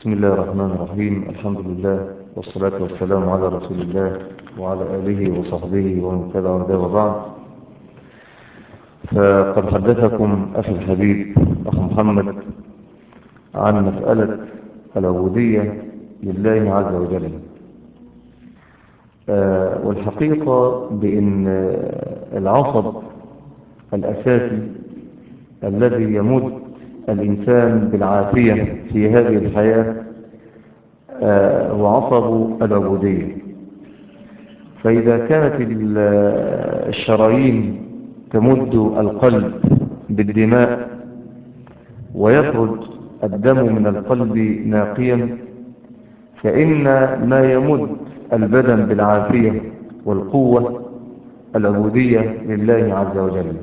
بسم الله الرحمن الرحيم. الحمد لله والصلاة والسلام على رسول الله وعلى آله وصحبه ومن تبع هداه وبعد. فقد حدثكم أخي الحبيب أخ محمد عن مسألة العبودية لله عز وجل. والحقيقة بأن العصب الأساسي الذي يمد الإنسان بالعافية في هذه الحياة هو عصب العبودية. فإذا كانت الشرايين تمد القلب بالدماء ويخرج الدم من القلب ناقيا، فإن ما يمد البدن بالعافية والقوة العبودية لله عز وجل.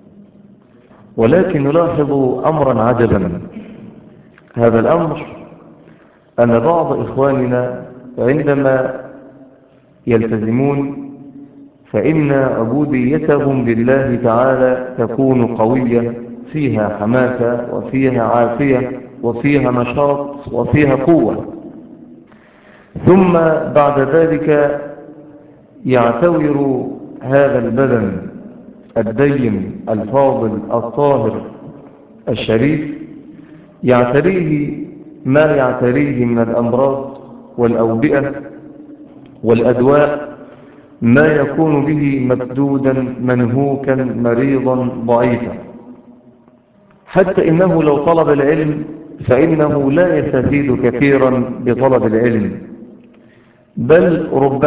ولكن نلاحظ أمرا عجبا. هذا الأمر أن بعض إخواننا عندما يلتزمون فإن عبوديتهم لله تعالى تكون قوية، فيها حماسة وفيها عافية وفيها نشاط وفيها قوة، ثم بعد ذلك يعتور هذا البدن الدين الفاضل الطاهر الشريف، يعتريه ما يعتريه من الأمراض والأوبئة والأدواء، ما يكون به مكدودا منهوكا مريضا ضعيفا، حتى إنه لو طلب العلم فإنه لا يستفيد كثيرا بطلب العلم، بل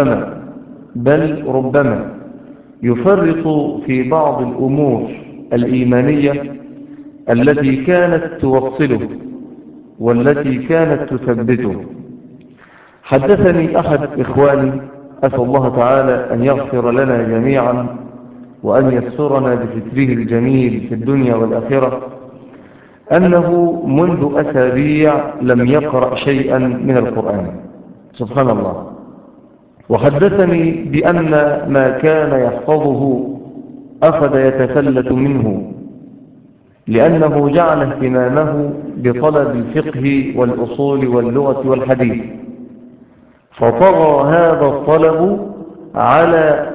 ربما يفرط في بعض الأمور الإيمانية التي كانت توصله والتي كانت تثبته. حدثني أحد إخواني، أسأل الله تعالى أن يغفر لنا جميعا وأن يسترنا بستره الجميل في الدنيا والآخرة، أنه منذ أسابيع لم يقرأ شيئا من القرآن، سبحان الله. وحدثني بأن ما كان يحفظه أخذ يتفلت منه، لأنه جعل اهتمامه بطلب الفقه والأصول واللغة والحديث، فطغى هذا الطلب على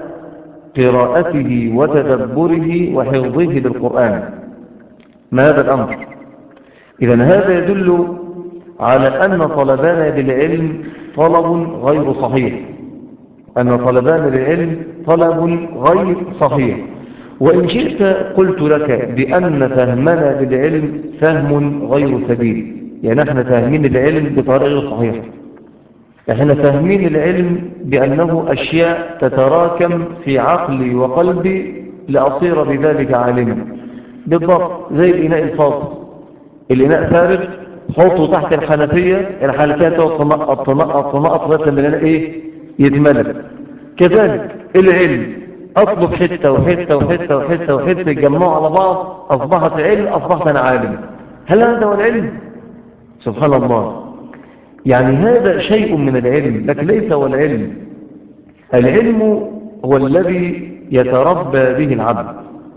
قراءته وتدبره وحفظه للقرآن. ما هذا الأمر؟ إذن هذا يدل على أن طلبنا للعلم طلب غير صحيح، أن طلبنا للعلم طلب غير صحيح. وإن شئت قلت لك بأن فهمنا للعلم فهم غير سديد، يعني احنا فاهمين العلم بطريقة غير صحيحة. احنا فاهمين العلم بأنه أشياء تتراكم في عقلي وقلبي لأصير بذلك عالما، بالضبط زي الإناء الفاضي. الإناء فارغ، حطه تحت الحنفية تنقط لغاية لما الإناء يتملك. كذلك العلم، أطلب حتة وحتة وحتة وحتة وحتة يجمعوا على بعض، أصبحت علم، أصبحت أنا عالم. هل هذا هو العلم؟ سبحان الله. يعني هذا شيء من العلم لكن ليس هو العلم. العلم هو الذي يتربى به العبد،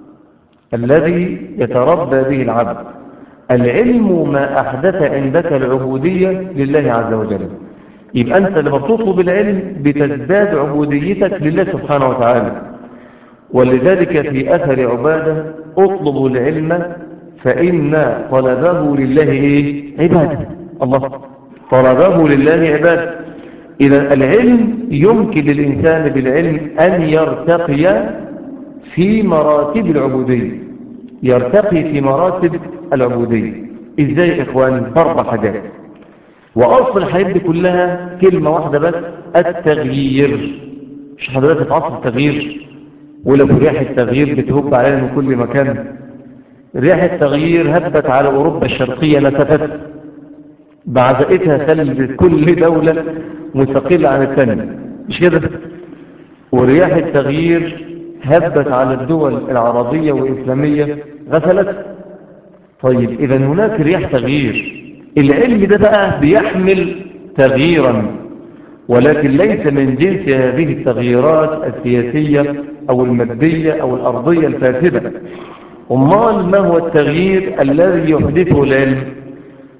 الذي يتربى به العبد. العلم ما أحدث عندك العبودية لله عز وجل. يبقى أنت لما بتطلب العلم بتزداد عبوديتك لله سبحانه وتعالى. ولذلك في أثر عبادة: اطلبوا العلم فإن طلبه لله عبادة. الله، طلبه لله عبادة. إذا العلم يمكن للإنسان بالعلم أن يرتقي في مراتب العبودية، يرتقي في مراتب العبودية. إزاي إخواني؟ بأربع حاجات. وأصل الحياة دي كلها كلمة واحدة بس: التغيير. مش حضرتك في عصر التغيير؟ ولو رياح التغيير بتهب علينا من كل مكان. رياح التغيير هبت على أوروبا الشرقية، نسفت بعزائتها، خلت كل دولة مستقلة عن الثانية، مش كده؟ ورياح التغيير هبت على الدول العربية والإسلامية، غسلت. طيب إذا هناك رياح تغيير. العلم ده بقى بيحمل تغييرا، ولكن ليس من جنس هذه التغييرات السياسية أو المادية أو الأرضية الفاسدة. أمال ما هو التغيير الذي يحدثه العلم؟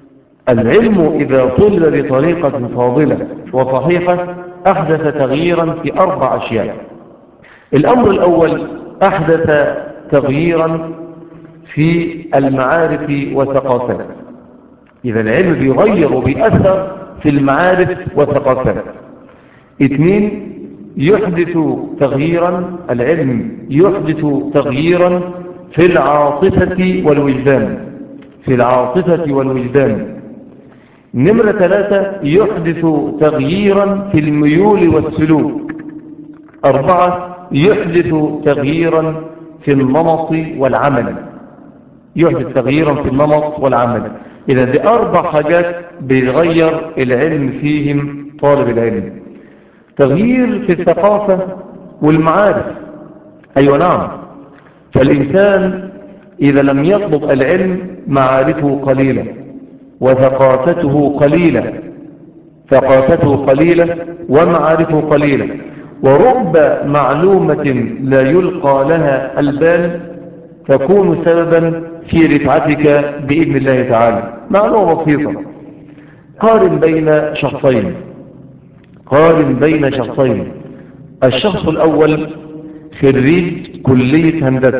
العلم إذا طلب بطريقة فاضلة وصحيحة أحدث تغييرا في 4 أشياء. الأمر الأول أحدث تغييرا في المعارف والثقافات. إذا العلم بيغير وبيأثر في المعارف والثقافات. 2 يحدث تغييرا، العلم يحدث تغييرا في العاطفة والوجدان، في العاطفة والوجدان. نمرة 3 يحدث تغييرا في الميول والسلوك. 4 يحدث تغييرا في النمط والعمل، يحدث تغييرا في النمط والعمل. إذا دي 4 حاجات بيغير العلم فيهم طالب العلم. تغيير في الثقافة والمعارف، أيوة نعم. فالإنسان إذا لم يطلب العلم معارفه قليلة وثقافته قليلة، ثقافته قليلة ومعارفه قليلة، ورب معلومة لا يلقى لها البال تكون سببا في رفعتك بإذن الله تعالى. معلومة بسيطة، قارن بين شخصين، قارن بين شخصين. الشخص الأول خريج كلية هندسة،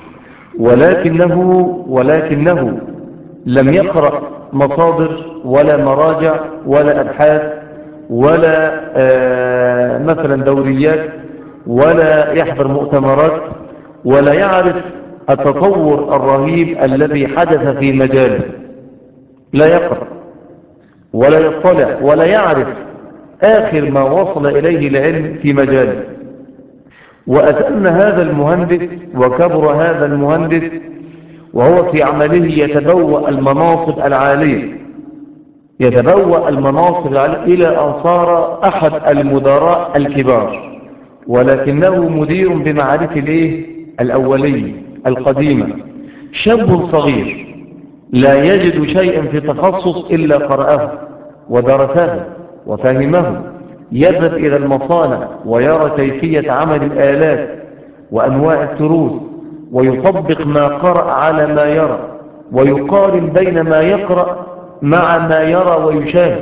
ولكنه لم يقرأ مصادر ولا مراجع ولا أبحاث ولا مثلا دوريات، ولا يحضر مؤتمرات، ولا يعرف التطور الرهيب الذي حدث في مجاله. لا يقرأ ولا يطلع ولا يعرف آخر ما وصل إليه العلم في مجاله. وأتم هذا المهندس وكبر هذا المهندس وهو في عمله يتبوأ المناصب العالية، يتبوأ المناصب العالية إلى أن صار أحد المدراء الكبار، ولكنه مدير بمعارف الأولية القديمة. شاب صغير لا يجد شيئا في تخصص إلا قرأه ودرسه وفهمه، يذهب إلى المصانع ويرى كيفية عمل الآلات وأنواع التروس، ويطبق ما قرأ على ما يرى، ويقارن بين ما يقرأ مع ما يرى ويشاهد،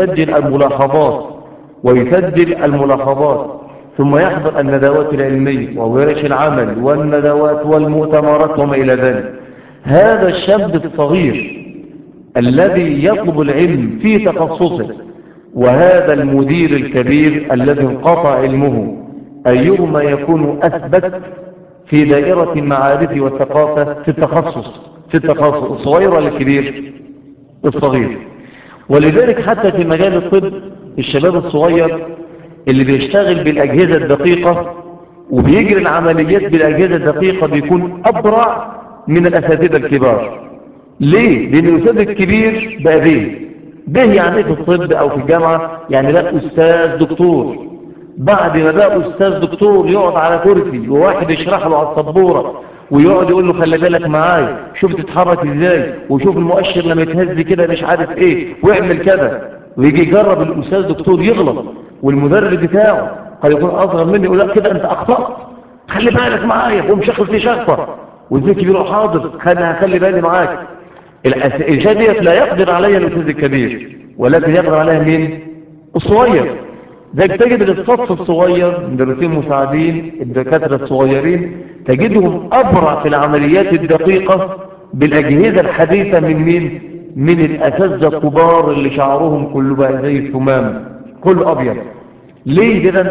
ويسجل الملاحظات، ثم يحضر الندوات العلمية وورش العمل والندوات والمؤتمرات وما إلى ذلك. هذا الشاب الصغير الذي يطلب العلم في تخصصه، وهذا المدير الكبير الذي انقطع علمه، أيهما يكون أثبت في دائرة المعارف والثقافة في التخصص الصغير ولا الكبير؟ الصغير. ولذلك حتى في مجال الطب الشباب الصغير اللي بيشتغل بالأجهزة الدقيقة وبيجري العمليات بالأجهزة الدقيقة بيكون أبرع من الأساتذة الكبار. ليه؟ لأن الأستاذ الكبير بقى به يعني في الطب أو في الجامعة يعني بقى أستاذ دكتور. بعد ما بقى أستاذ دكتور يقعد على كرسي وواحد يشرح له على السبورة ويقعد يقول له خلي بالك معايا، شوف تتحرك ازاي، وشوف المؤشر لما يتهز كده مش عارف ايه، واعمل كذا. ويجي يجرب الأستاذ دكتور يغلط، والمدرب بتاعه قد يكون أصغر مني يقول لا كده أنت أخطأت، خلي بالك معايا، ومشغل في شخصة. والزي كبير حاضر خلي بالي معاك. الأشياء ديت لا يقدر عليها الأستاذ الكبير، ولكن يقدر عليها مين؟ الصغير. ذلك تجد الصف الصغير مدرسين مساعدين الدكاترة الصغيرين تجدهم أبرع في العمليات الدقيقة بالأجهزة الحديثة من مين؟ من الأساتذة الكبار اللي شعرهم كله بقى زي الثمام كله أبيض. ليه؟ إذن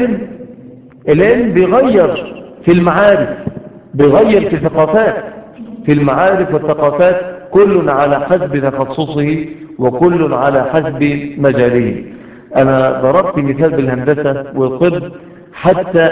العلم بيغير في المعارف، بيغير في الثقافات، في المعارف والثقافات، كل على حسب تخصصه وكل على حسب مجاله. أنا ضربت مثال بالهندسة والطب حتى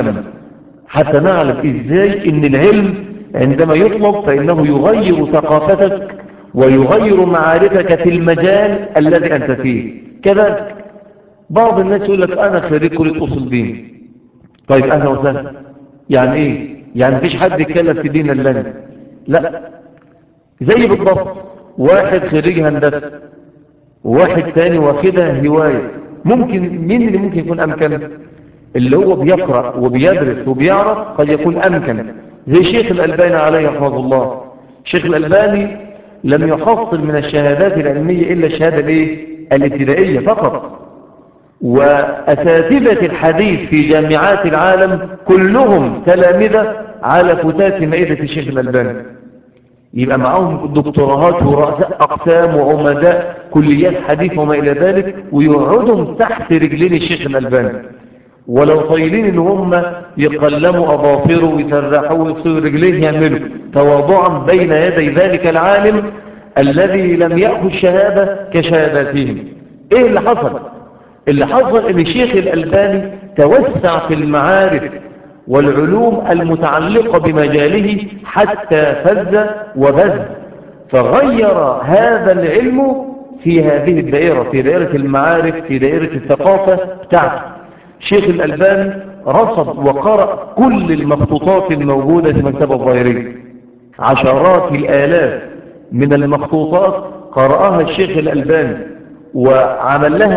نعلم إزاي إن العلم عندما يطلب فإنه يغير ثقافتك ويغير معارفك في المجال الذي أنت فيه. كذلك بعض الناس يقول لك أنا خريج كلية أصول دين. طيب أهلا وسهلا، يعني إيه؟ يعني مفيش حد يتكلم في دين إلا أنت؟ لا، زي بالضبط واحد خريج هندسة وواحد تاني واخدها هواية. مين اللي ممكن يكون أمكن؟ اللي هو بيقرأ وبيدرس وبيعرف قد يكون أمكن، زي شيخ الألباني عليه رحمه الله. شيخ الألباني لم يحصل من الشهادات العلمية إلا الشهادة الابتدائية فقط. وأساتذة الحديث في جامعات العالم كلهم تلامذة على فتات مائدة الشيخ الألباني، يبقى معهم دكتوراهات ورؤساء أقسام وعمداء كليات حديث وما إلى ذلك، ويقعدوا تحت رجلين الشيخ الألباني، ولو طايلين ان هم يقلموا اظافره ويسرحوا ويصيروا رجليه يعملوا تواضعا بين يدي ذلك العالم الذي لم يأخذ شهادة كشهاداتهم. ايه اللي حصل؟ اللي حصل ان الشيخ الألباني توسع في المعارف والعلوم المتعلقة بمجاله حتى فز وبز، فغير هذا العلم في هذه الدائرة، في دائرة المعارف، في دائرة الثقافة بتاعته. شيخ الألباني رصد وقرأ كل المخطوطات الموجودة في مكتبة الظاهرية، عشرات الآلاف من المخطوطات قرأها الشيخ الألباني وعمل لها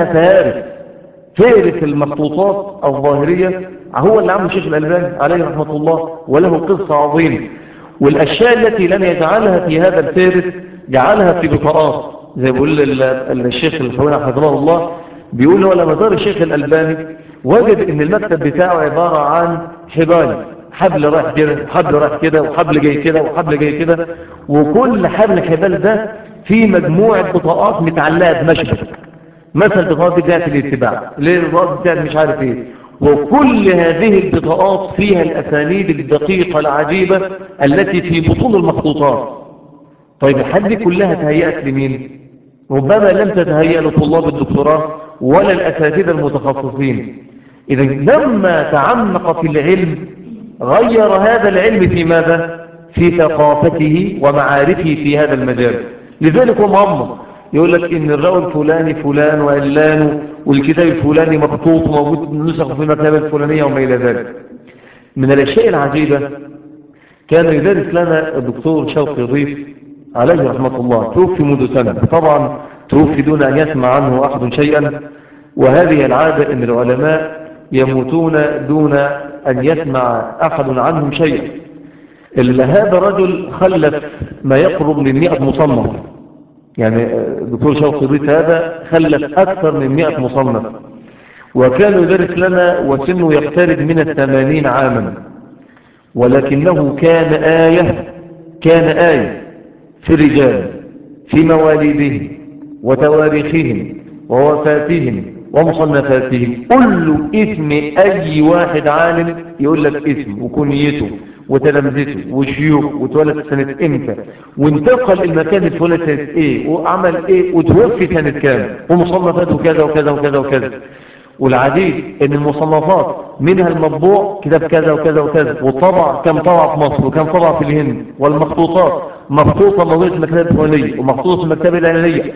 فهرس المخطوطات الظاهرية هو اللي عمله الشيخ الألباني عليه رحمة الله، وله قصة عظيمة. والأشياء التي لم يجعلها في هذا الفهرس جعلها في بطاقات، زي بيقول الشيخ الخويني حفظه الله، بيقول له لما زار الشيخ الألباني وجد ان المكتب بتاعه عبارة عن حبال، حبل رايح كده وحبل رايح كده وحبل جاي كده وحبل جاي كده، وكل حبل حبال ده في مجموعة بطاقات متعلقة بمشبك، مثل البطاقات بتاعت الاتباع، ليه البطاقات بتاعت مش عارف ايه، وكل هذه البطاقات فيها الأسانيد الدقيقة العجيبة التي في بطون المخطوطات. طيب الحد دي كلها تهيأت لمين؟ ربما لم تتهيأ لطلاب الدكتوراه ولا الأساتذة المتخصصين. إذا لما تعمق في العلم غير هذا العلم في ماذا؟ في ثقافته ومعارفه في هذا المجال. لذلك هو مغمض يقول لك إن الراوي الفلاني فلان وعلان والكتاب الفلاني مخطوط وموجود نسخ في المكتبة الفلانية وما إلى ذلك. من الأشياء العجيبة كان يدرس لنا الدكتور شوقي ضيف عليه رحمة الله، توفي منذ سنة، طبعا توفي دون أن يسمع عنه أحد شيئا، وهذه العادة أن العلماء يموتون دون أن يسمع أحد عنهم شيئا. هذا الرجل خلف ما يقرب من 100 مصنف، يعني الدكتور شوقي ضيف هذا خلف أكثر من 100 مصنف، وكان يدرس لنا وسنه يقترب من 80 عاما، ولكنه كان آية في الرجال، في مواليدهم وتواريخهم ووفاتهم ومصنفاتهم. كل اسم أي واحد عالم يقول لك اسم وكنيته وتلامذته وشيوخ وتولد سنة امتى وانتقل المكان الفلاني سنة ايه وعمل ايه وتوفي سنة كام ومصنفاته كذا وكذا وكذا وكذا. والعجيب ان المصنفات منها المطبوع كتاب كذا وكذا وكذا، والطبع كم طبع في مصر وكم طبع في الهند، والمخطوطات مخطوطة موجودة في المكتبة الفلانية ومخطوطة في المكتبة العلمية.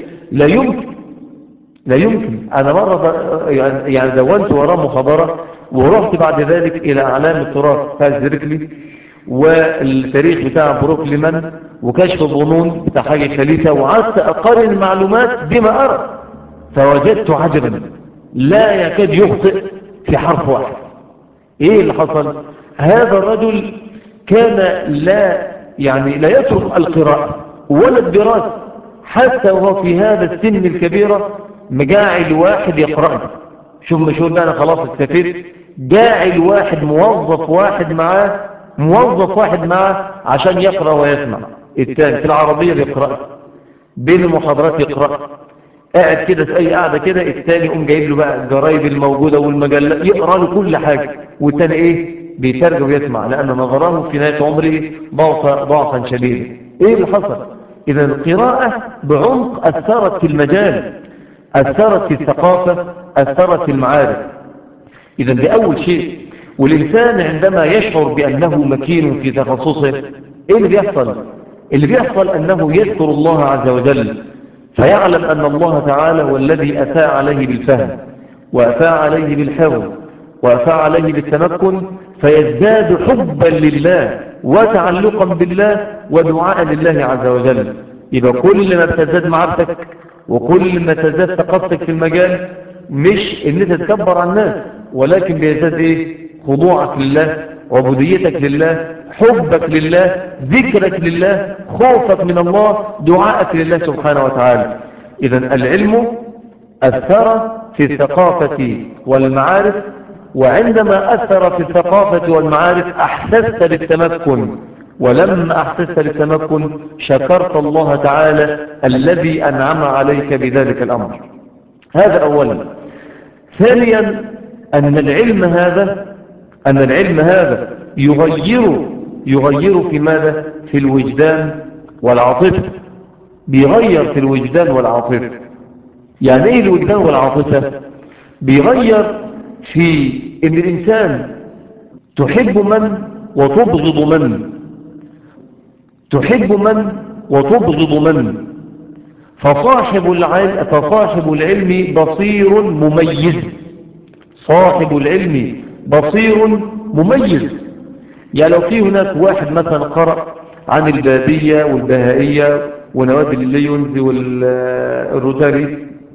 لا يمكن أنا مرة يعني دونت وراء مخابرة، ورحت بعد ذلك إلى أعلام التراث بتاع زيركلي والتاريخ بتاع بروكليمان وكشف الظنون بتاع حاجة خليفة، وقعدت أقارن المعلومات بما أرى، فوجدت عجبا لا يكاد يخطئ في حرف واحد. ايه اللي حصل؟ هذا الرجل كان لا يترك القراءة ولا الدراسة، حتى وهو في هذا السن الكبيرة مجاعل واحد يقرأ. شوف مشهور بقى، انا خلاص اكتفيت، جاعل واحد موظف واحد معاه عشان يقرأ ويسمع، الثاني في العربية بيقرأ، بين المحاضرات يقرأ، قاعد كده في اي قاعده كده، الثاني يقوم جايب له بقى الجرايد الموجوده والمجلات يقرا له كل حاجه، والثاني بيترجم ويسمع، لان نظره في نهايه عمره ضعفا شديدا. ايه اللي حصل؟ اذا القراءه بعمق اثرت في المجال، اثرت في الثقافه، اثرت في المعارف. اذا دي اول شيء. والانسان عندما يشعر بانه مكين في تخصصه، ايه اللي بيحصل؟ اللي بيحصل انه يذكر الله عز وجل، فيعلم أن الله تعالى هو الذي أفاء عليه بالفهم وأفاء عليه بالحفظ وأفاء عليه بالتمكن، فيزداد حبا لله وتعلقا بالله ودعاء لله عز وجل. يبقى كل ما بتزداد معرفتك وكل ما تزداد ثقافتك في المجال، مش ان انت تكبر على الناس، ولكن بيزداد خضوعك لله عبوديتك لله، حبك لله، ذكرك لله، خوفك من الله، دعائك لله سبحانه وتعالى. إذا العلم أثر في الثقافة والمعارف، وعندما أثر في الثقافة والمعارف أحسست بالتمكن، ولما أحسست بالتمكن شكرت الله تعالى الذي أنعم عليك بذلك الأمر. هذا أولا. ثانيا أن العلم هذا يغير في ماذا؟ في الوجدان والعاطفة. بيغير في الوجدان والعاطفة. يعني ايه الوجدان والعاطفة؟ بيغير في ان الانسان تحب من وتبغض من، تحب من وتبغض من. فصاحب العلم بصير مميز، صاحب العلم بصير مميز. يعني لو في هناك واحد مثلا قرأ عن البابية والبهائية ونوادي الليونز والروتاري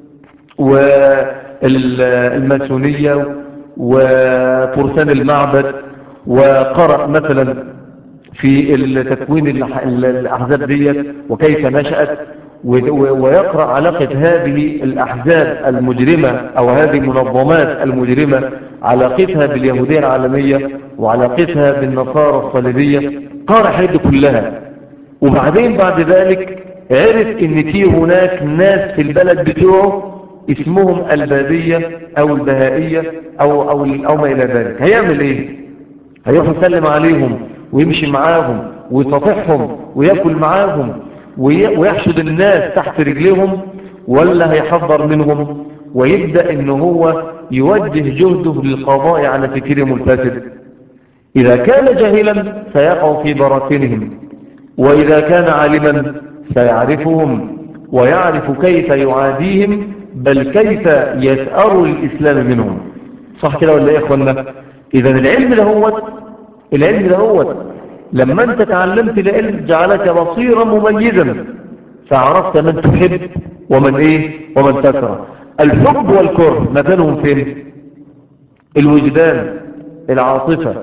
والماسونية وفرسان المعبد، وقرأ مثلا في تكوين الأحزاب ديت وكيف نشأت، ويقرأ علاقة هذه الأحزاب المجرمة أو هذه المنظمات المجرمة، علاقتها باليهودية العالمية وعلاقتها بالنصارى الصليبية، قرأ حياته كلها. وبعدين بعد ذلك عرف ان في هناك ناس في البلد بتوعه اسمهم البابية او البهائية او ما الى ذلك. هيعمل ايه؟ هيروح يسلم عليهم ويمشي معاهم ويصافحهم ويأكل معاهم ويحشد الناس تحت رجلهم، ولا هيحذر منهم ويبدأ ان هو يوجه جهده للقضاء على فكرهم الفاسد؟ إذا كان جاهلا سيقع في براثنهم، وإذا كان عالما سيعرفهم ويعرف كيف يعاديهم، بل كيف يسأر الإسلام منهم. صح كده ولا إيه يا أخوانا؟ إذا العلم دهوت لما أنت تعلمت العلم جعلك بصيرا مميزا، فعرفت من تحب ومن تكره. الحب والكره مكانهم فين؟ الوجدان، العاطفة،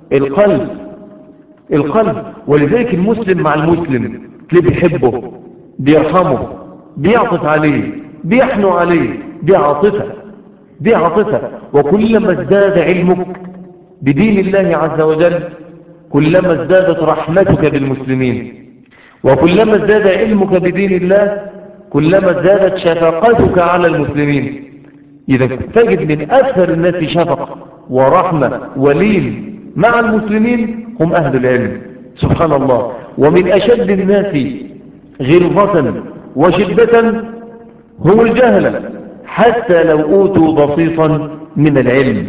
القلب. ولذلك المسلم مع المسلم تلاقيه بيحبه، بيرحمه، بيعطف عليه، بيحنو عليه. دي عاطفة. وكلما ازداد علمك بدين الله عز وجل كلما ازدادت رحمتك بالمسلمين، وكلما ازداد علمك بدين الله كلما ازدادت شفقتك على المسلمين. إذا تجد من أكثر الناس شفقة ورحمة ولين مع المسلمين هم أهل العلم، سبحان الله. ومن أشد الناس غلظة وشدة هم الجهلة، حتى لو أوتوا بسيطا من العلم،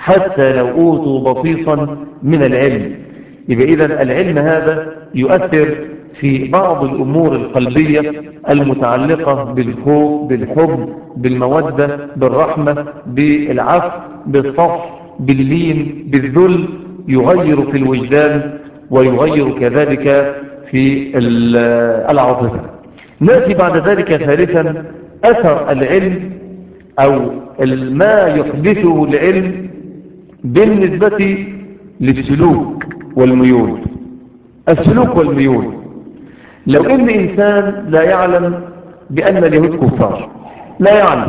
يبقى إذن العلم هذا يؤثر في بعض الأمور القلبية المتعلقة بالخوف، بالحب، بالمودة، بالرحمة، بالعفو، بالصفح، باللين، بالذل. يغير في الوجدان ويغير كذلك في العاطفة. نأتي بعد ذلك ثالثا أثر العلم أو ما يحدثه العلم بالنسبة للسلوك والميول. السلوك والميول، لو ان انسان لا يعلم بان اليهود كفار، لا يعلم،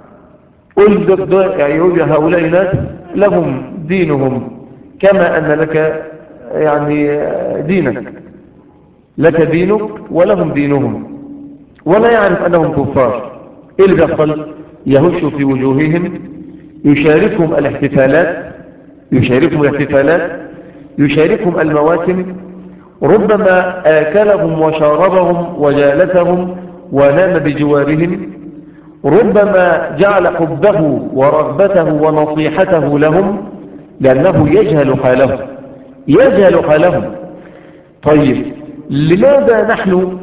يقول هؤلاء ناس لهم دينهم كما ان لك يعني دينك، لك دينك ولهم دينهم، ولا يعرف انهم كفار. ايه اللي بيحصل؟ يهش في وجوههم، يشاركهم المواسم، ربما آكلهم وشاربهم وجالسهم ونام بجوارهم، ربما جعل حبه ورغبته ونصيحته لهم لأنه يجهل حالهم. طيب لماذا نحن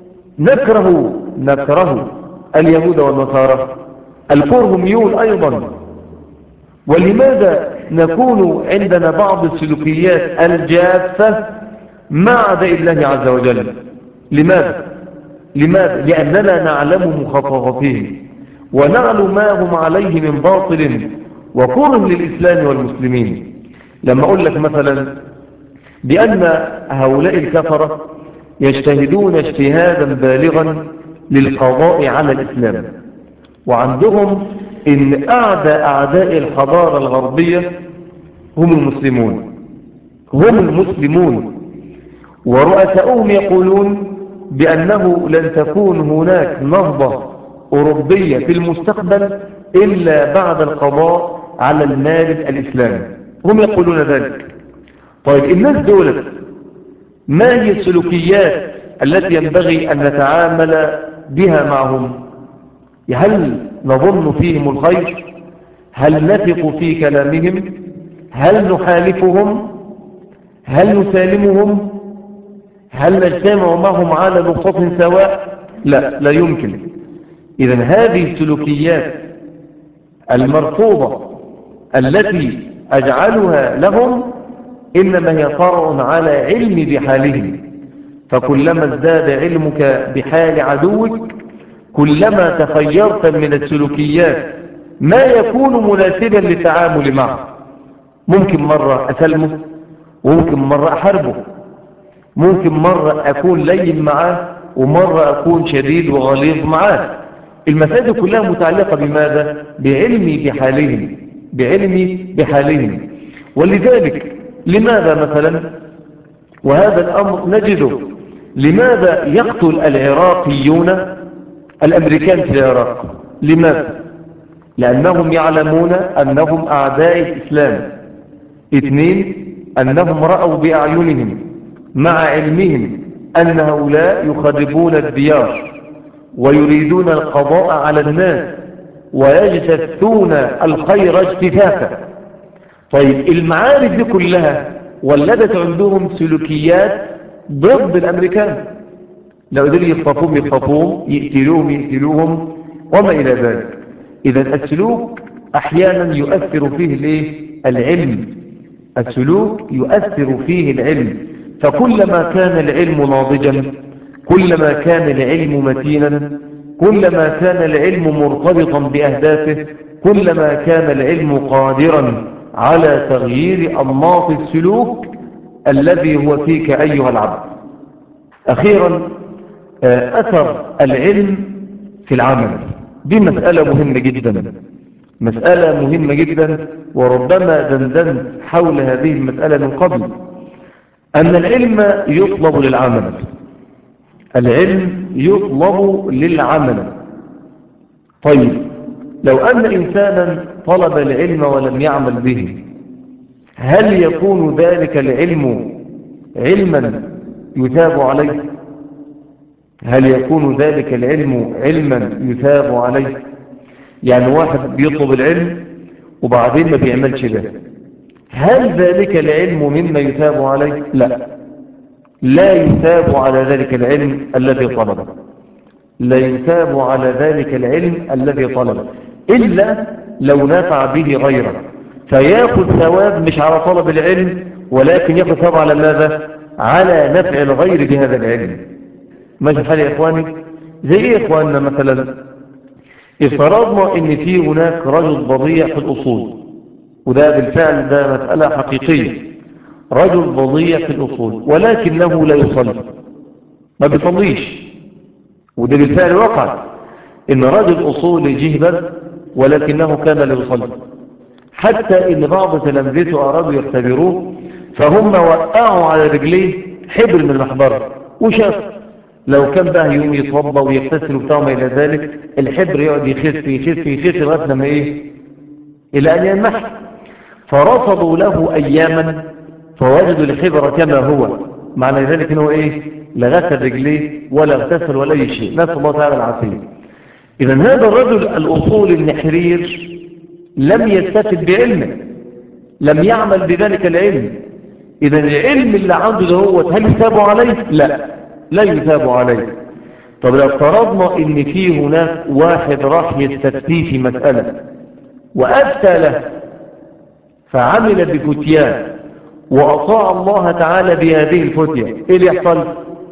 نكره اليهود والنصارى؟ الكره ميول أيضا. ولماذا نكون عندنا بعض السلوكيات الجافة مع أعداء الله عز وجل؟ لماذا؟ لأننا نعلم مخططاتهم ونعلم ما هم عليه من باطل وكره للإسلام والمسلمين. لما أقول لك مثلا بأن هؤلاء الكفرة يجتهدون اجتهادا بالغا للقضاء على الإسلام، وعندهم إن أعداء الحضارة الغربية هم المسلمون، هم المسلمون، ورؤساؤهم يقولون بأنه لن تكون هناك نهضة أوروبية في المستقبل إلا بعد القضاء على المال الإسلامي. هم يقولون ذلك. طيب الناس دولت ما هي السلوكيات التي ينبغي أن نتعامل بها معهم؟ هل نظن فيهم الخير؟ هل نثق في كلامهم؟ هل نحالفهم؟ هل نسالمهم؟ هل نجتمع معهم على نقطة سواء؟ لا يمكن. إذن هذه السلوكيات المرفوضة التي أجعلها لهم إنما هي فرع على علم بحالهم، فكلما ازداد علمك بحال عدوك كلما تخيرت من السلوكيات ما يكون مناسبا للتعامل معه. ممكن مرة أسلمه، وممكن مرة أحاربه، ممكن مرة أكون لين معاه، ومرة أكون شديد وغليظ معاه. المسائل كلها متعلقة بماذا؟ بعلمي بحالهم، بعلمي بحالهم. ولذلك لماذا مثلا، وهذا الأمر نجده، لماذا يقتل العراقيون الأمريكان في العراق؟ لماذا؟ لأنهم يعلمون أنهم أعداء الإسلام. اثنين، أنهم رأوا بأعينهم مع علمهم أن هؤلاء يخربون الديار ويريدون القضاء على الناس ويجتثون الخير اجتثاثا. طيب المعارف دي كلها ولدت عندهم سلوكيات ضد الأمريكان، لو قدروا يخطفوهم يقتلوهم وما إلى ذلك. إذا السلوك أحيانا يؤثر فيه العلم، السلوك يؤثر فيه العلم. فكلما كان العلم ناضجا، كلما كان العلم متينا، كلما كان العلم مرتبطا بأهدافه، كلما كان العلم قادرا على تغيير أنماط السلوك الذي هو فيك أيها العبد. أخيرا، أثر العلم في العمل، دي مسألة مهمة جدا، مسألة مهمة جدا، وربما دندنت حول هذه المسألة من قبل. أن العلم يطلب للعمل، العلم يطلب للعمل. طيب لو أن إنسانا طلب العلم ولم يعمل به، هل يكون ذلك العلم علما يثاب عليه؟ هل يكون ذلك العلم علما يثاب عليه؟ يعني واحد بيطلب العلم وبعدين ما بيعملش به، هل ذلك العلم مما يثاب عليه؟ لا يثاب على ذلك العلم الذي طلبه، لا يثاب على ذلك العلم الذي طلبه إلا لو نفع به غيره، فيأخذ ثواب مش على طلب العلم، ولكن يأخذ ثواب على ماذا؟ على نفع الغير بهذا العلم. ماشي الحال يا إخواني؟ زي إيه إخواننا؟ مثلا افترضنا إن في هناك رجل بضيع في الأصول، وده بالفعل ده مسألة حقيقية، رجل بضيع في الأصول ولكنه لا يصلي، ما بيصليش، وده بالفعل وقع إن رجل أصولي جهبذ ولكنه كان لا يصلي، حتى إن بعض تلامذته أرادوا يختبروه فهم وقعوا على رجليه حبر من المحبرة، وشاف لو كان بقى يوم يتوضى ويغتسل وبتاع ما إلى ذلك، الحبر يقعد يخف لغاية لما إلى أن ينمح. فرصدوا له أياما فوجدوا الحبر كما هو، معنى ذلك أنه لا غسل رجليه ولا اغتسل ولا أي شيء، نسأل الله تعالى العافية. إذن هذا الرجل الأصول النحرير لم يستفد بعلمه، لم يعمل بذلك العلم. إذن العلم اللي عنده ده هو هل يثاب عليه؟ لا يثاب عليه. طب لو افترضنا ان في هناك واحد راح يستفتي في مسألة وأفتى له فعمل بفتيان وأطاع الله تعالى بهذه الفتية، ايه اللي يحصل؟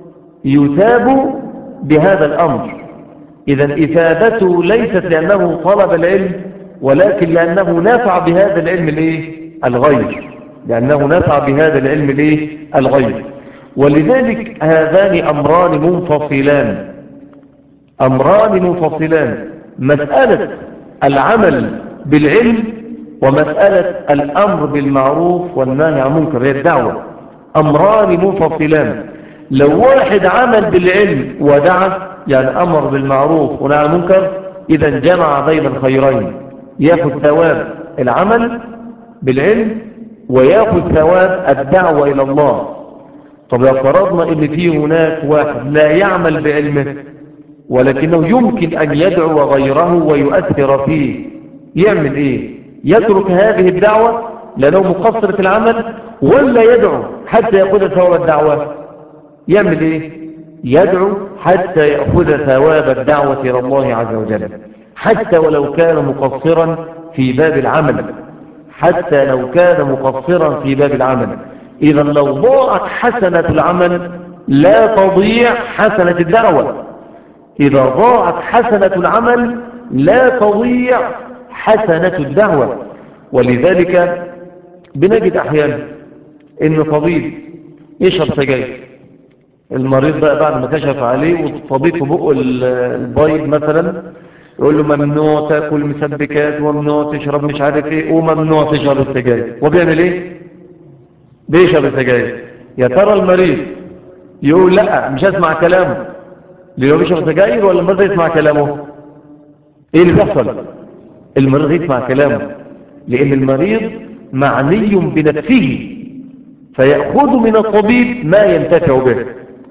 يثاب بهذا الأمر. إذن إثابته ليست لأنه طلب العلم، ولكن لأنه نافع بهذا العلم الغير. لأنه نفع بهذا العلم الغيب. ولذلك هذان أمران منفصلان، أمران منفصلان، مسألة العمل بالعلم ومسألة الأمر بالمعروف والنهي عن المنكر هي الدعوة، أمران منفصلان. لو واحد عمل بالعلم ودعا، يعني أمر بالمعروف ونهى عن المنكر، إذا جمع بين الخيرين، يأخذ ثواب العمل بالعلم ويأخذ ثواب الدعوة إلى الله. طب لو فرضنا إن فيه هناك واحد لا يعمل بعلمه ولكنه يمكن أن يدعو غيره ويؤثر فيه، يعمل إيه؟ يترك هذه الدعوة لأنه مقصر في العمل، ولا يدعو حتى يأخذ ثواب الدعوة؟ يعمل إيه؟ يدعو حتى يأخذ ثواب الدعوة إلى الله عز وجل، حتى ولو كان مقصرا في باب العمل، حتى لو كان مقصرا في باب العمل. إذا لو ضاعت حسنة العمل لا تضيع حسنة الدعوة، إذا ضاعت حسنة العمل لا تضيع حسنة الدعوة. ولذلك بنجد أحيانا إن طبيب يشرب سجاير، المريض بقى بعد ما كشف عليه والطبيب في بقه البيض مثلا يقول له ممنوع تاكل مسبكات وممنوع تشرب مش عارف ايه وممنوع تشرب السجاير، وبيعمل ايه؟ بيشرب السجاير. يا ترى المريض يقول لا مش هسمع كلامه لانه بيشرب سجاير، ولا المريض يسمع كلامه؟ ايه اللي بيحصل؟ المريض يسمع كلامه، لان المريض معني بنفسه فيأخذ من الطبيب ما ينتفع به.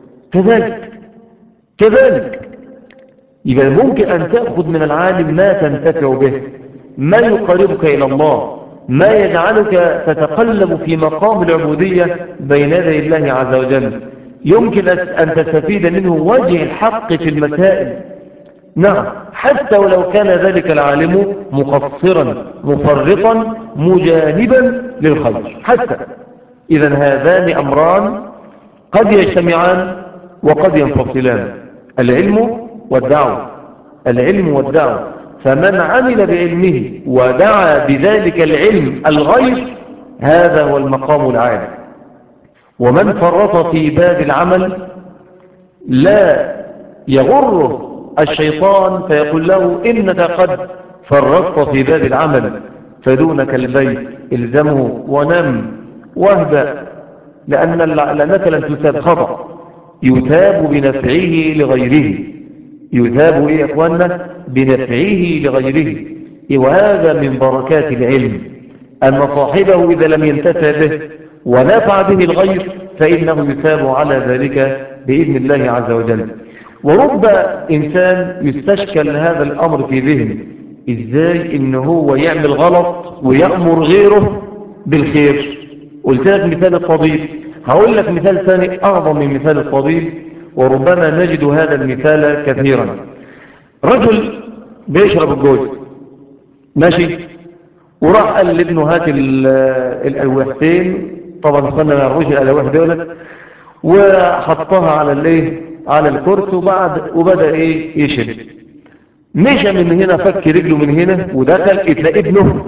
كذلك يبقى ممكن أن تأخذ من العالم ما تنتفع به، ما يقربك إلى الله، ما يجعلك تتقلب في مقام العبودية بين يدي الله عز وجل، يمكن أن تستفيد منه وجه الحق في المسائل. نعم، حتى ولو كان ذلك العالم مقصرا مفرطا مجانبا للخير حتى. إذن هذان أمران قد يجتمعان وقد ينفصلان، العلم والدعوة، العلم والدعوة. فمن عمل بعلمه ودعا بذلك العلم الغير هذا هو المقام العالي. ومن فرط في باب العمل لا يغره الشيطان فيقول له إنك قد فرطت في باب العمل فدونك البيت الزمه ونم واهدأ، لأنك لن تثاب خطأ، يثاب بنفعه لغيره، يثاب إيه يا أخوانا؟ بنفعه لغيره. وهذا من بركات العلم أن صاحبه إذا لم ينتفع به ونفع به الغير فإنه يثاب على ذلك بإذن الله عز وجل. ورب إنسان يستشكل هذا الأمر في ذهنه، إزاي إن هو يعمل غلط ويأمر غيره بالخير. قلت لك مثال الطبيب، هقول لك مثال ثاني أعظم من مثال الطبيب، وربما نجد هذا المثال كثيرا. رجل بيشرب الجوز ماشي، وراح قال لابنه هات الألواحتين، طبعا اخوانا ما يعرفوش الألواح دولت، وحطها على الكرسي وبدأ يشرب. مشى من هنا، فك رجله من هنا ودخل، اتلاقي ابنه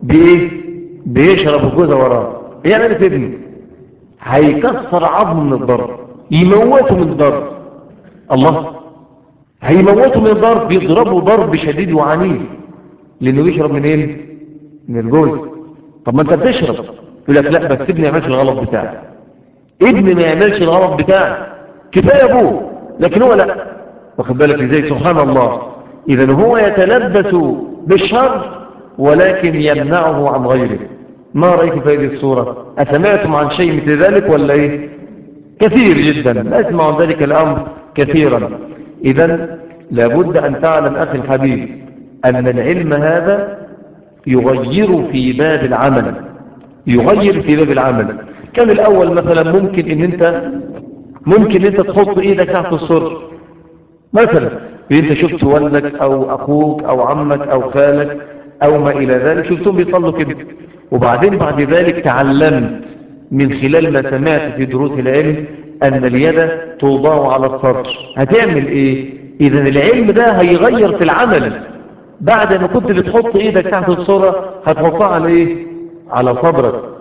بيشرب الجوز وراه. يعمل في ابنه هيكسر عظم من الضرب، يموته من الضرب. الله، هيموته من الضرب، بيضربه ضرب شديد وعنيف لانه بيشرب من الجوز. طب ما انت بتشرب، يقول لك لا بس ابني ما يعملش الغلط بتاعي، ابني ما يعملش الغلط بتاعي، كفايه ابوه، لكن هو لا. واخد بالك ازاي؟ سبحان الله. اذا هو يتلبس بالشر ولكن يمنعه عن غيره. ما رايكم في هذه الصوره؟ اسمعتم عن شيء مثل ذلك ولا ايه؟ كثير جدا نسمع عن ذلك الامر كثيرا. اذا لابد ان تعلم اخي الحبيب ان العلم هذا يغير في باب العمل، يغير في باب العمل. كان الأول مثلا ممكن انت تحط ايدك تحت الصدر مثلا، انت شفت والدك او اخوك او عمك او خالك او ما الى ذلك، شفتهم بيصلوا كده، وبعدين بعد ذلك تعلمت من خلال ما سمعت في دروس العلم ان اليد توضع على الصدر. هتعمل ايه؟ اذا العلم ده هيغير في العمل. بعد ما كنت بتحط ايدك تحت الصدر هتحطها على على صدرك.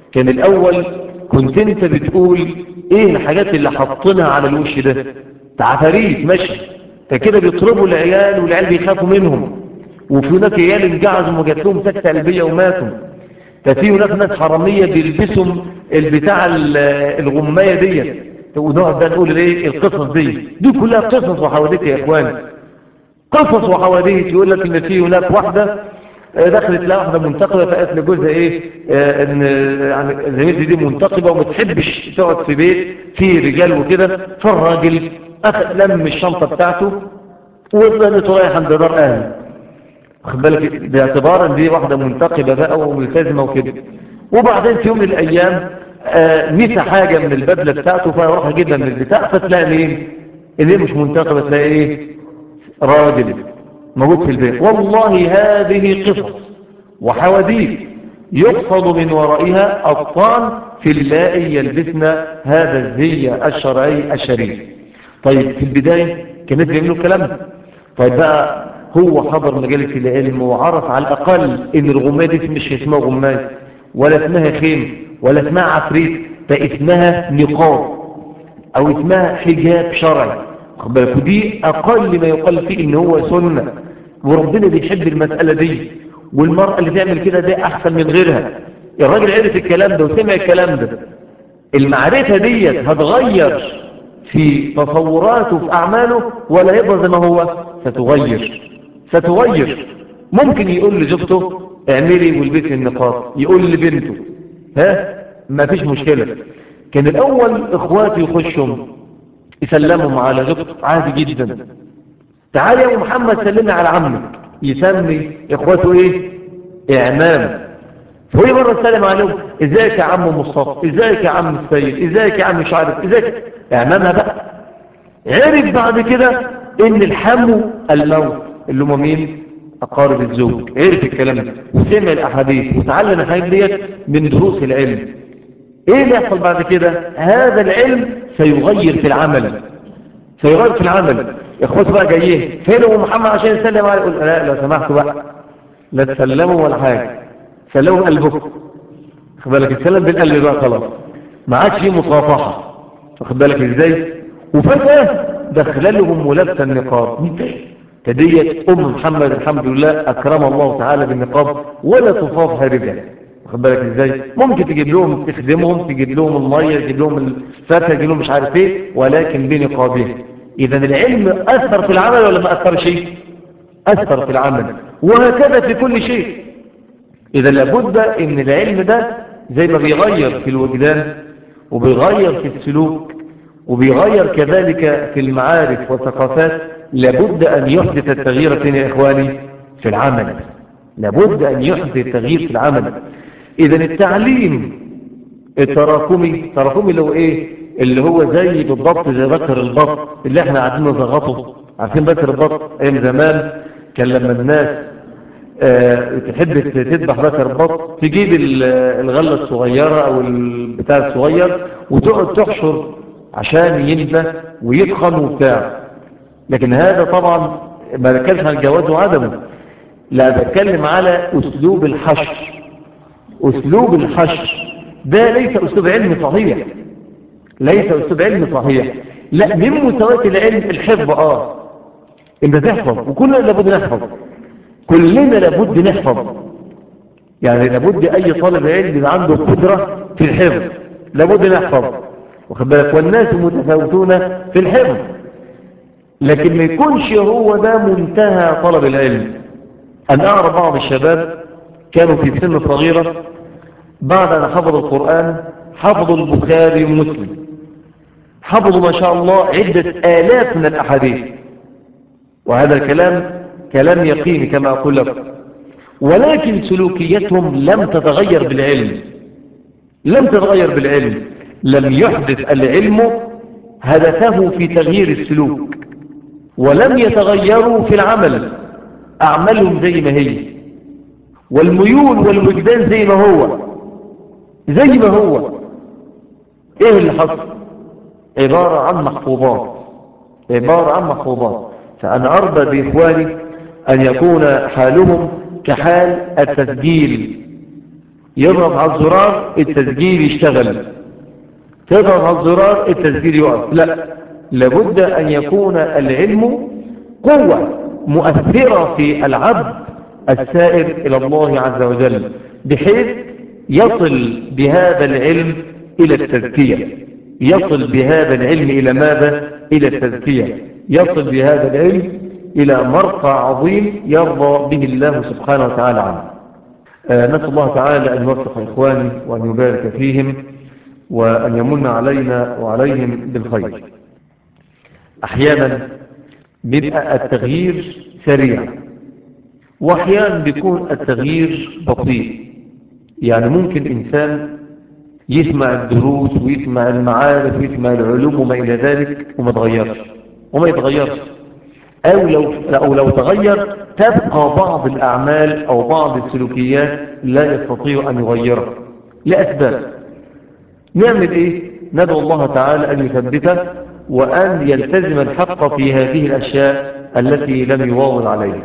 كان الأول كنت انت بتقول ايه الحاجات اللي حطينها على الوش ده، عفاريت ماشي، فكده بيطلبوا العيال والعيال بيخافوا منهم، وفي هناك عيال انجعزوا وجات لهم سكتة قلبية وماتوا، ففي هناك ناس حرامية بيلبسوا البتاع الغماية ديت، ونقعد بقى نقول ايه القصص دي كلها قصص وحواديت يا اخواني، قصص وحواديت. يقول لك ان في هناك واحدة دخلت لها واحدة منتقبة فقالت لجوزها ايه ان يعني زميلتي دي منتقبة وما تحبش تقعد في بيت فيه رجال وكده، فالراجل اخذ لم الشنطة بتاعته وظلت رايح عند دار اهله، واخد بالك، باعتبار ان دي واحدة منتقبة بقى وملتزمة وكده. وبعدين في يوم من الايام نسى حاجة من البدلة بتاعته، فراح يجيبها من البتاع، فتلاقي مين اللي مش منتقبة، تلاقي ايه راجل موجود في البيت. والله هذه قصص وحواديت يقصد من ورائها أبطال في اللائي يلبسن هذا الزي الشرعي الشريف. طيب في البداية كانت بيعملوا الكلام ده. طيب بقى هو حضر مجالس العلم وعرف على الأقل إن الغماية دي مش اسمها غماية ولا اسمها خيم ولا اسمها عفريت، فاسمها نقاب أو اسمها حجاب شرعي، واخد بالك، ودي أقل ما يقال فيه إن هو سنة، وربنا بيحب المسألة دي، والمرأة اللي تعمل كده ده أحسن من غيرها. الراجل عرف الكلام ده وسمع الكلام ده، المعرفة ديت هتغير في تصوراته في أعماله ولا يبقى زي ما هو؟ ستغير. ممكن يقول لزوجته اعملي والبسي النقاب، يقول لبنته ها ما فيش مشكلة. كان الأول إخواتي يخشوا يسلموا على زوجته عادي جدا، تعالي يا محمد سلمي على عمك، يسمي إخواته إيه إعمام، فهي مرة سلم عليهم ازيك يا عم مصطفى، ازيك يا عم السيد، ازيك يا عم مش عارف ازيك، اعمامها بقى. عرف بعد كده ان الحم الموت اللي هم مين؟ اقارب الزوج، عرف الكلام ده وسمع الاحاديث وتعلم الحاجات ديت من دروس العلم. ايه اللي يحصل بعد كده؟ هذا العلم سيغير في العمل، سيغير في العمل. اخوته بقى جايين فين ابو محمد عشان يسلم عليه، يقول لا لو سمحتوا بقى لا تسلموا ولا حاجه، سلموا بقلبكم، واخد بالك، السلام بالقلب بقى خلاص، ما عادش فيه مصافحه، واخد بالك ازاي. وفجاه دخل لهم ولابسه النقاب، تديت ام محمد الحمد لله اكرم الله تعالى بالنقاب ولا تصافح رجال، واخد بالك ازاي. ممكن تجيب لهم تخدمهم، تجيب لهم الميه، تجيب لهم الفتة، تجيب لهم مش عارف ايه، ولكن بنقابها. اذا العلم اثر في العمل ولا ما اثرش؟ اثر في العمل، وهكذا في كل شيء. إذا لابد إن العلم ده زي ما بيغير في الوجدان وبيغير في السلوك وبيغير كذلك في المعارف والثقافات، لابد أن يحدث التغيير فين يا إخواني؟ في العمل، لابد أن يحدث التغيير في العمل. إذا التعليم التراكمي اللي هو إيه؟ اللي هو زي بالضبط زي بكر البط اللي احنا قاعدين نزغطه. عارفين بكر البط أيام زمان كان لما الناس تحب تذبح بكر بط، تجيب الغلة الصغيرة او البتاع الصغير وتقعد تحشر عشان ينبه ويتخن وبتاع. لكن هذا طبعا ما بتكلمش عن الجواز وعدمه، لا بتكلم على اسلوب الحشر. اسلوب الحشر ده ليس اسلوب علمي صحيح، ليس اسلوب علمي صحيح. لا، من مساواة العلم الحفظ، انت تحفظ، وكلنا لابد نحفظ، كلنا لابد نحفظ، يعني لابد اي طالب علم يبقى عنده قدرة في الحفظ، لابد نحفظ، واخد بالك، والناس متفاوتون في الحفظ، لكن ما يكونش هو ده منتهى طلب العلم. أن أعرف بعض الشباب كانوا في سن صغيرة بعد أن حفظوا القرآن حفظوا البخاري ومسلم، حفظوا ما شاء الله عدة آلاف من الأحاديث، وهذا الكلام كلام يقيني كما أقول لكم، ولكن سلوكيتهم لم تتغير بالعلم، لم تتغير بالعلم، لم يحدث العلم هدفه في تغيير السلوك، ولم يتغيروا في العمل، أعمالهم زي ما هي، والميول والوجدان زي ما هو، زي ما هو. ايه اللي حصل؟ عبارة عن محفوظات، عبارة عن محفوظات. فأنا أرضى بإخواني أن يكون حالهم كحال التسجيل، يضغط على الزرار التسجيل يشتغل، تضغط على الزرار التسجيل يقف. لا، لابد أن يكون العلم قوة مؤثرة في العبد السائر إلى الله عز وجل، بحيث يصل بهذا العلم إلى التزكية. يصل بهذا العلم إلى ماذا؟ إلى التزكية. يصل بهذا العلم إلى مرقى عظيم يرضى به الله سبحانه وتعالى عنه. نسأل الله تعالى أن يوفق إخواني وأن يبارك فيهم وأن يمن علينا وعليهم بالخير. أحيانا بيبقى التغيير سريع، وأحيانا بيكون التغيير بطيء. يعني ممكن إنسان يسمع الدروس ويسمع المعارف ويسمع العلوم وما إلى ذلك وما يتغيرش، أو لو تغير تبقى بعض الأعمال أو بعض السلوكيات لا يستطيع أن يغيرها لأسباب. نعمل إيه؟ ندعو الله تعالى أن يثبته وأن يلتزم الحق في هذه الأشياء التي لم يواظب عليها.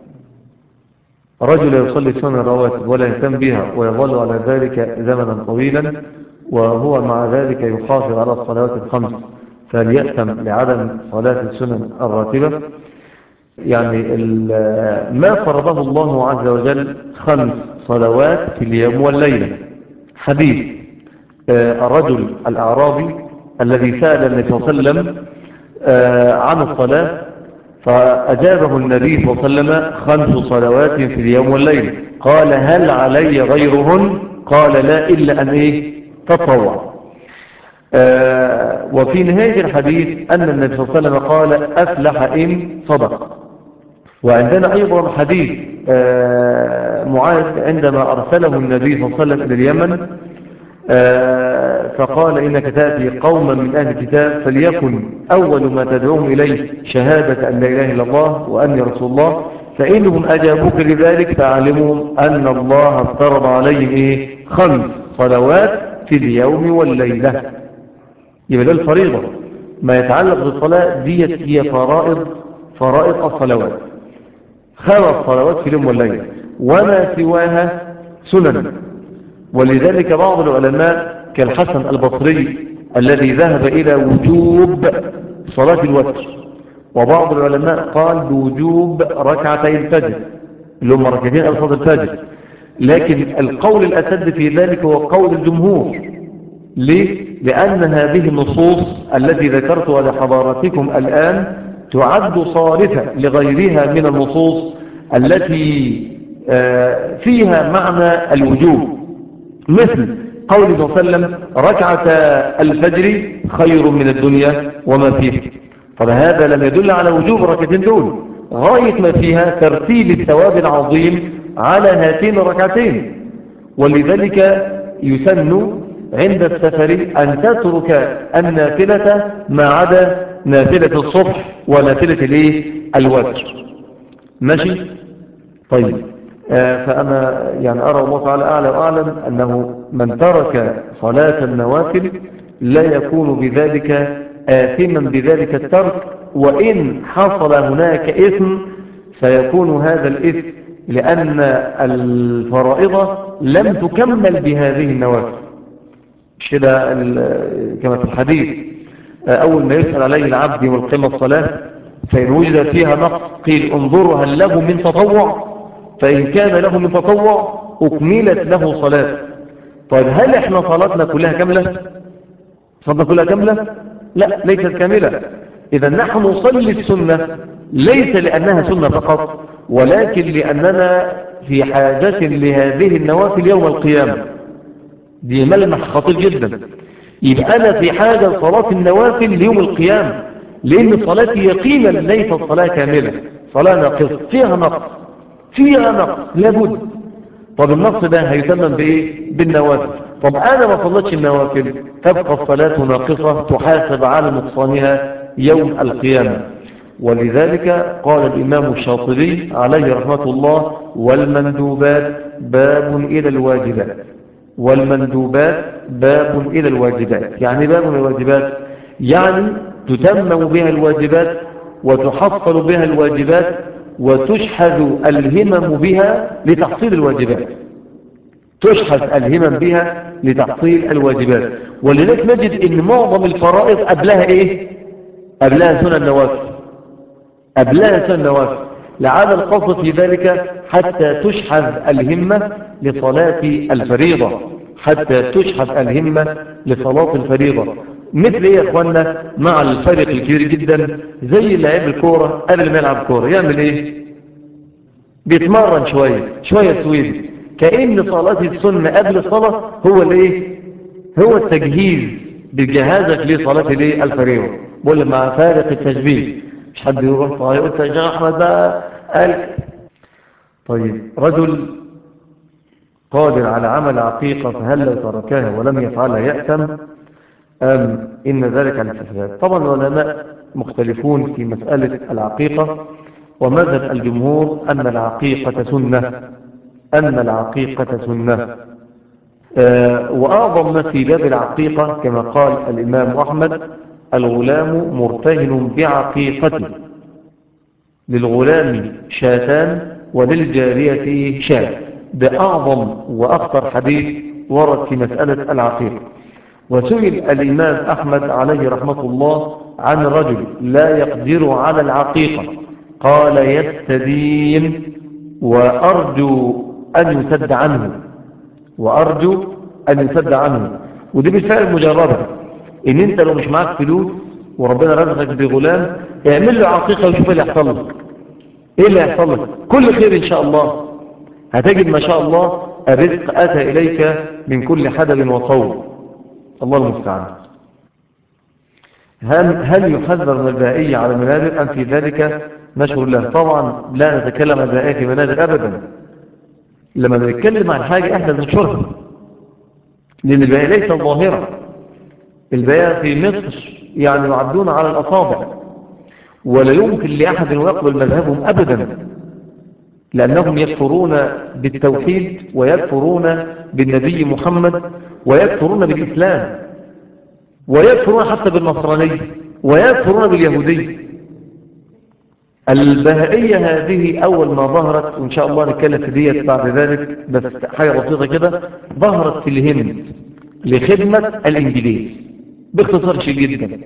رجل يصلي سنن الرواتب ولا يهتم بها ويظل على ذلك زمنا طويلا، وهو مع ذلك يحافظ على الصلوات الخمس، فليأتم لعدم صلاة السنن الراتبة. يعني ما فرضه الله عز وجل 5 صلوات في اليوم والليلة. حديث الرجل الأعرابي الذي سأل النبي صلى الله عليه وسلم عن الصلاة، فأجابه النبي صلى الله عليه وسلم 5 صلوات في اليوم والليلة. قال هل علي غيرهن؟ قال لا إلا أن تطوع. وفي نهاية الحديث أن النبي صلى الله عليه وسلم قال أفلح إن صدق. وعندنا أيضا حديث معاذ عندما أرسله النبي صلى الله عليه وسلم إلى اليمن، فقال إنك تأتي قوما من أهل الكتاب فليكن أول ما تدعوهم إليه شهادة أن لا إله إلا الله وأني رسول الله، فإنهم أجابوك لذلك فأعلمهم أن الله افترض عليهم 5 صلوات في اليوم والليلة. يبقى ده الفريضة. ما يتعلق بالصلاة ديت هي فرائض الصلوات، 5 صلوات في اليوم والليلة، وما سواها سنن. ولذلك بعض العلماء كالحسن البصري الذي ذهب إلى وجوب صلاة الوتر، وبعض العلماء قال بوجوب ركعتي الفجر اللي هم ركعتين قبل صلاة الفجر. لكن القول الأسد في ذلك هو قول الجمهور. ليه؟ لأن هذه النصوص التي ذكرتها لحضراتكم الآن تعد صارفة لغيرها من النصوص التي فيها معنى الوجوب، مثل قول صلى الله عليه وسلم ركعة الفجر خير من الدنيا وما فيها. فهذا لم يدل على وجوب الركعتين دول، غاية ما فيها ترتيب الثواب العظيم على هاتين الركعتين. ولذلك يسن عند السفر أن تترك النافلة ما عدا نافلة الصبح ونافلة الوتر. ماشي؟ طيب. فأنا يعني أرى الله تعالى أعلى وأعلم أنه من ترك صلاة النوافل لا يكون بذلك آثما بذلك الترك، وإن حصل هناك إثم سيكون هذا الإثم لأن الفرائض لم تكمل بهذه النوافل. كده كما في الحديث أول ما يسأل عليه العبد يوم القيامة الصلاة، فإن وجد فيها نقص قيل انظروا هل له من تطوع، فإن كان له من تطوع أكملت له صلاة. طيب هل احنا صلاتنا كلها كاملة؟ صلاتنا كلها كاملة؟ لا، ليست كاملة. إذا نحن نصلي السنة ليس لأنها سنة فقط، ولكن لأننا في حاجة لهذه النوافل يوم القيامة. دي ملمح خطير جدا. يبقى أنا في حاجة لصلاة النوافل ليوم القيامة، لأن صلاتي يقينا ليست صلاة كاملة، صلاة ناقصة، فيها نقص لابد. طب النقص ده هيتمم بإيه؟ بالنوافل. طب أنا ما صلتش النوافل تبقى الصلاة ناقصة تحاسب على نقصانها يوم القيامة. ولذلك قال الإمام الشاطبي عليه رحمة الله والمندوبات باب إلى الواجبات. والمندوبات باب إلى الواجبات. يعني باب إلى الواجبات يعني تتمم بها الواجبات وتحصل بها الواجبات وتشحذ الهمم بها لتحصيل الواجبات. تشحذ الهمم بها لتحصيل الواجبات. ولذلك نجد ان معظم الفرائض قبلها ايه؟ قبلها سنن النوافل، قبلها سنن النوافل. لعل القصد في ذلك حتى تشحذ الهمة لصلاة الفريضة، حتى تشحذ الهمة لصلاة الفريضة. مثل ايه يا اخوانا؟ مع الفرق الكبير جدا، زي لاعب الكورة قبل ما يلعب كورة يعمل ايه؟ بيتمرن شوية سويد. كأن صلاة السنة قبل الصلاة هو الايه؟ هو التجهيز بجهازك لصلاة الايه؟ الفريضة. بقول مع فارق التشبيه، مش حد يروح يقول يا احمد بقى قال. طيب، رجل قادر على عمل عقيقة، فهل لو تركها ولم يفعلها يأثم أم إن ذلك على الاستحباب؟ طبعا العلماء مختلفون في مسألة العقيقة، ومذهب الجمهور أن العقيقة سنة، أن العقيقة سنة. وأعظم ما في باب العقيقة كما قال الإمام أحمد: الغلام مرتهن بعقيقته، للغلام شاتان وللجارية شاة. ده أعظم وأخطر حديث ورد في مسألة العقيقة. وسئل الإمام أحمد عليه رحمة الله عن رجل لا يقدر على العقيقة، قال: يستدين وأرجو أن يسد عنه، وأرجو أن يسد عنه. ودي بالفعل مجربة، إن أنت لو مش معاك فلوس وربنا رزقك بغلام، اعمل له عقيقة وشوف اللي يحصل لك. إيه اللي يحصل لك؟ كل خير إن شاء الله، هتجد ما شاء الله الرزق أتى إليك من كل حدب وصوب. الله المستعان. هل يحذر من البائية على المنابر أم في ذلك نشر له؟ طبعا لا نتكلم عن البائية في منابر أبدا. لما نتكلم عن حاجة احنا بنشرها، لأن البائية ليست ظاهرة. البائية في مصر يعني يعدون على الأصابع، ولا يمكن لأحد أن يقبل مذهبهم أبدا، لأنهم يكفرون بالتوحيد ويكفرون بالنبي محمد ويكفرون بالإسلام ويكفرون حتى بالنصرانية ويكفرون باليهودية. البهائية هذه أول ما ظهرت، وإن شاء الله نتكلم في ديت بعد ذلك، بس حاجة بسيطة كده، ظهرت في الهند لخدمة الإنجليز. باختصار شديد جدا،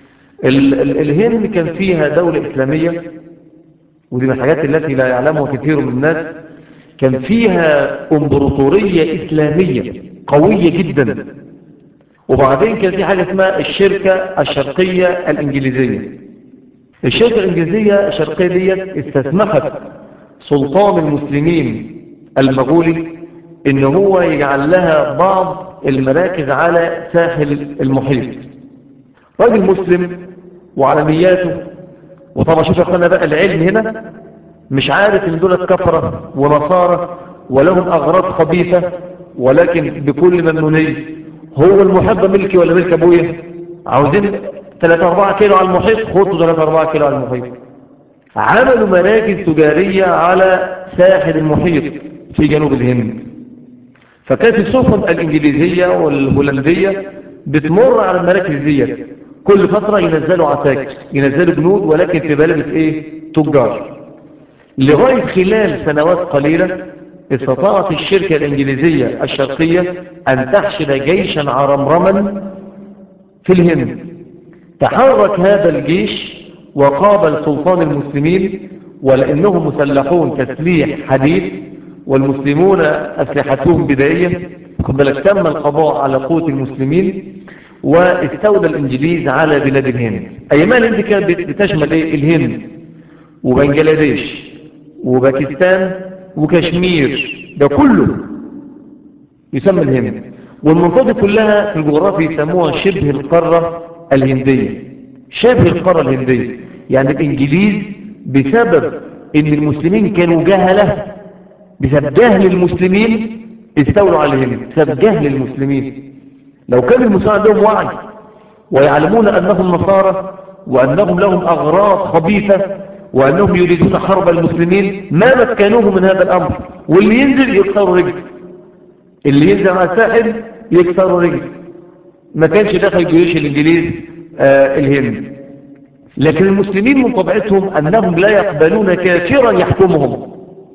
الهند كان فيها دولة إسلامية، ودي من الحاجات التي لا يعلمها كثير من الناس. كان فيها امبراطورية إسلامية قوية جدا. وبعدين كان في حاجة اسمها الشركة الشرقية الإنجليزية. الشركة الإنجليزية الشرقية دي استسمحت سلطان المسلمين المغولي إن هو يجعل لها بعض المراكز على ساحل المحيط. راجل مسلم وعلمياته، وطبعا شوف يا اخوانا بقى العلم هنا مش عارف ان دول كفرة ونصارى ولهم اغراض خبيثة، ولكن بكل ممنونية: هو المحيط ملكي ولا ملك ابويا؟ عاوزين 3-4 كيلو على المحيط، خطوا 3-4 كيلو على المحيط. عملوا مراكز تجارية على ساحل المحيط في جنوب الهند. فكانت السفن الإنجليزية والهولندية بتمر على المراكز دي، كل فترة ينزلوا عساكر، ينزلوا جنود، ولكن في بلبس ايه؟ تجار. لغاية خلال سنوات قليلة استطاعت الشركة الإنجليزية الشرقية أن تحشد جيشا عرمرما في الهند. تحرك هذا الجيش وقابل سلطان المسلمين، ولأنهم مسلحون تسليح حديث والمسلمون أسلحتهم بدائية، خد بالك، تم القضاء على قوة المسلمين واستولى الإنجليز على بلاد الهند. أيما الهند كانت بتشمل إيه؟ الهند وبنجلاديش وباكستان وكشمير، ده كله يسمى الهند. والمنطقة دي كلها في الجغرافيا يسموها شبه القارة الهندية. شبه القارة الهندية يعني الإنجليز بسبب إن المسلمين كانوا جهلة، بسبب جهل المسلمين استولوا على الهند، بسبب جهل المسلمين. لو كان المسلمين عندهم وعي ويعلمون أنهم نصارى وأنهم لهم أغراض خبيثة وأنهم يريدون حرب المسلمين، ما مكنوه من هذا الأمر. واللي ينزل يكسروا رجل، اللي ينزل على الساحل يكسروا رجل. ما كانش دخل جيوش الإنجليز الهند. لكن المسلمين من طبيعتهم أنهم لا يقبلون كافرا يحكمهم،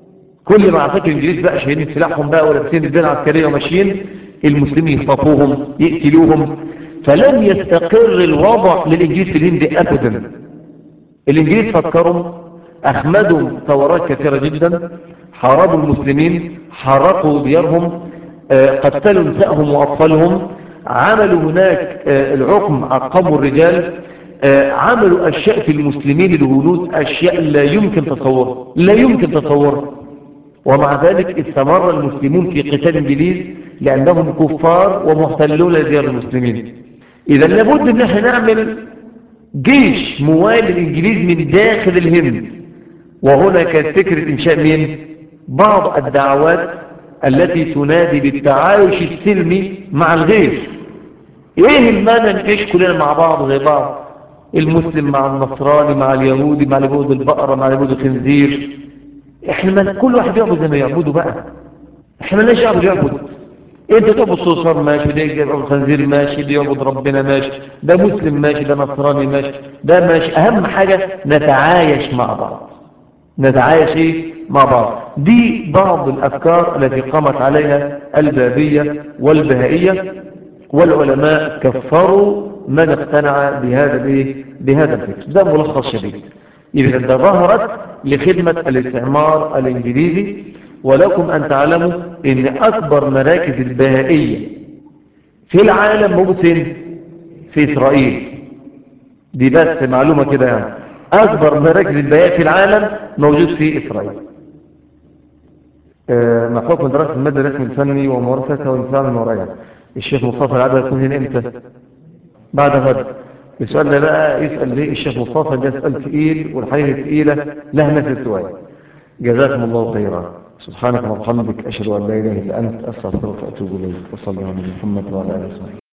كل ما عساكر الانجليز بقى شايلين سلاحهم بقى ولابسين البدل العسكريه وماشيين، المسلمين يخطفوهم يقتلوهم. فلم يستقر الوضع للانجليز في الهند ابدا. الانجليز فكروا، اخمدوا ثورات كثيره جدا، حاربوا المسلمين، حرقوا ديارهم، قتلوا نسائهم واطفالهم، عملوا هناك العقم، عقبوا الرجال، عملوا اشياء في المسلمين الهنود، اشياء لا يمكن تصورها، لا يمكن تصورها. ومع ذلك استمر المسلمون في قتال الانجليز لانهم كفار ومحتلون لديار المسلمين. اذا لابد ان احنا نعمل جيش موالي للانجليز من داخل الهند. وهنا كانت فكرة انشاء مين؟ بعض الدعوات التي تنادي بالتعايش السلمي مع الغير. ايه المانع نعيش كلنا مع بعض زي بعض، المسلم مع النصراني مع اليهودي مع اللي بيعبد البقرة مع اللي بيعبد الخنزير. احنا ما كل واحد يعبد زي ما يعبده بقى، احنا مالناش شعب يعبد. انت تعبد صوصر ماشي، ده يعبد الخنزير ماشي، ده يعبد ربنا ماشي، ده مسلم ماشي، ده نصراني ماشي، ده ماشي. اهم حاجة نتعايش مع بعض، نتعايش ايه مع بعض. دي بعض الافكار التي قامت عليها البابية والبهائية، والعلماء كفروا من اقتنع بهذا بهذا الفكر. ده ملخص شديد. إذا ده ظهرت لخدمة الاستعمار الإنجليزي. ولكم أن تعلموا أن أكبر مراكز البهائية في العالم موجود فين؟ في إسرائيل. دي بس معلومة كده يعني، أكبر مراكز البهائية في العالم موجود في إسرائيل. مع حكم دراسة المادة الرسم الفني وممارستها والانتفاع من ورائها، الشيخ مصطفى العدل يكون هنا إمتى؟ بعد غد. السؤال ده بقى يسأل ليه الشيخ مصطفى، ده سؤال تقيل، والحقيقة التقيلة لها نفس السؤال. جزاكم الله خيرا. سبحانك وبحمدك، أشهد أن لا إله إلا أنت، أستغفرك وأتوب إليك. وصلى الله على محمد وعلى آله وصحبه.